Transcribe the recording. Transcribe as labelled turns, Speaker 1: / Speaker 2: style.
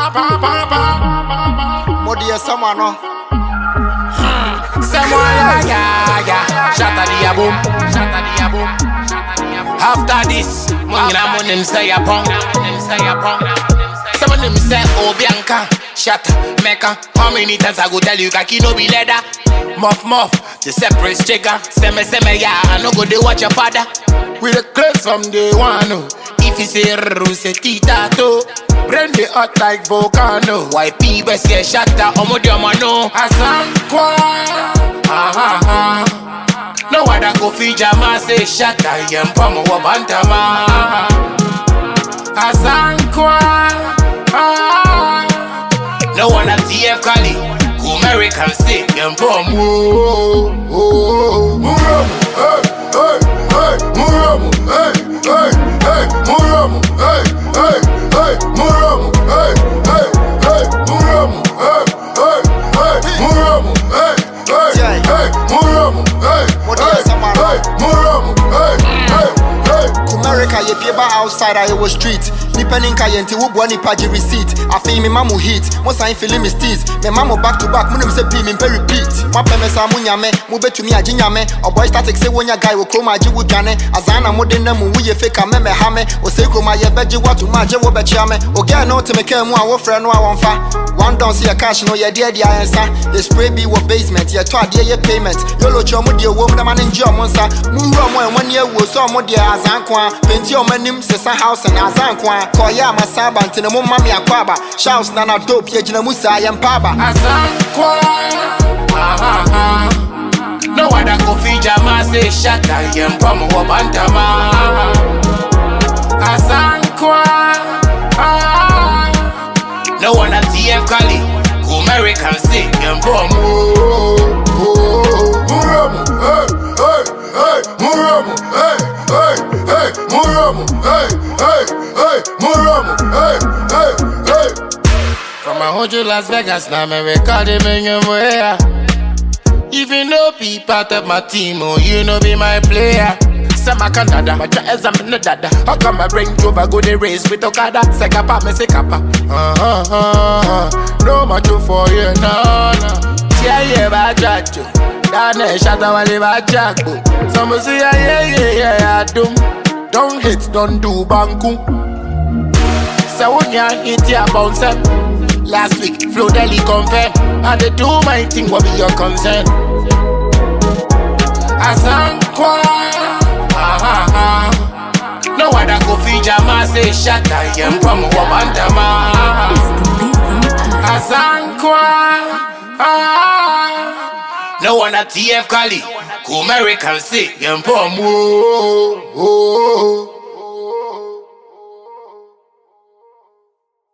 Speaker 1: Modi someone no.
Speaker 2: Someone yeah. Shatter the boom. After this, I'm on them say a pong. Some of them say, oh Bianca, shatter, mecca. How many times I go tell you kaki no be leather? Muff, the separate chicken. Seme, yeah, I no go they watch your father. With the clothes from day one, no. If you say ruse tita to, brain the hot like volcano. Why people say shatter, omodio no. Asankwa, no other go fi jama say shatter, yempamo wabantama. Asankwa, no one at TF Kali, go American say yempamo.
Speaker 1: America, ye pieba outside, I was street. Nipening kayenti wubu ni paji receipt. I feel me mamu hit, most I feeling me steez. Me mamu back to back, munim se pi me repeat. My pemesa munyame, mube to me ajinyame. Or boy static say when ya guy will chroma jiwu jane. Azana modena mu ye fake a meme hame. O se chroma ye beji watu maje wo bechiame. O girl no to me ke mu a wo friend no a wonfa. One don't see a cash no ye dear the answer. Ye spray be wo basement, ye to adie ye payment. Yolo chomu die wo mda man enjoy monsa. Muro mo en 1 year wo so mo die azankwa. Penti o manim sesa house and azankwa. Koya masaba ntine mo mami akwaba. Shouts na na dope ye jina musa yempaba.
Speaker 2: Azankwa, no other go fi jama say shatter yempamo wabantama. Azankwa, no one at TF Kali, go American say yempamo. From a hundred Las Vegas, now me recording me your way. Even though be part of my team, oh you know be my player. Sama Canada, my jazz I'm no dada. How come I bring Juba go the race with Okada? Sekapa, me sekapa. No much for you, no. Yeah, bajajo. Dane shata wale bajago. Some say yeah, don't hit, don't do banku. So when you hit your bounce up. Last week, Flo Deli confirm. I dey do my thing, what be your concern? Asankwa, no other go fi jama say shatter yempamo wabantama. Asankwa, no one at TF Kali, go American say yempamo.